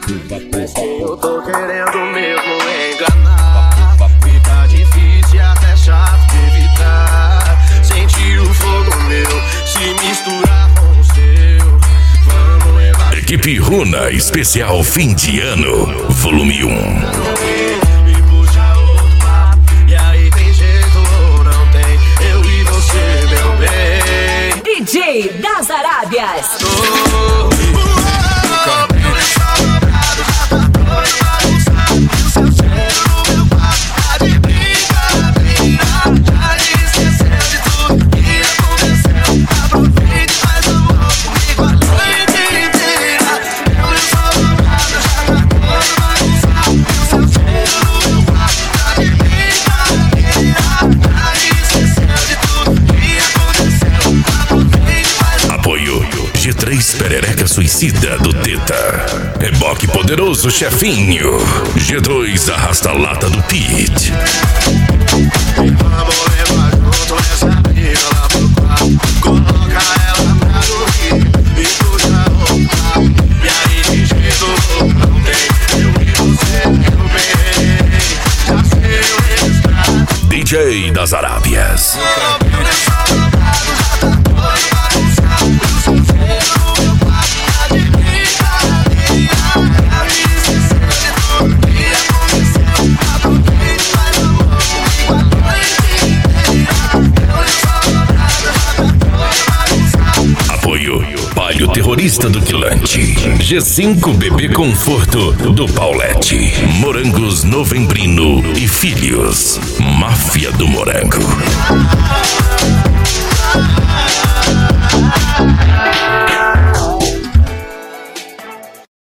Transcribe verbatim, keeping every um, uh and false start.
Mas que eu tô querendo mesmo enganar. Fica difícil e até chato de evitar. Sentir o fogo meu se misturar com o seu. Vamos levar. Equipe Runa Especial Fim de Ano, volume um. E puxa outro papo. E aí tem jeito ou não tem? Eu e você, meu bem. D J das Arábias. Oh, oh, oh. G três Perereca Suicida do Teta, Reboque Poderoso Chefinho, G dois Arrasta-Lata do Pete. Vamos levar junto essa briga lá pro quarto. Coloca ela pra dormir e puxa o papo. E aí de jeito não tem. Eu e você, meu bem. Já sei o resultado. D J das Arábias. Apoio Palio Terrorista do Quilante, G cinco Bebê Conforto do Paulette, Morangos Novembrino e Filhos, Máfia do Morango.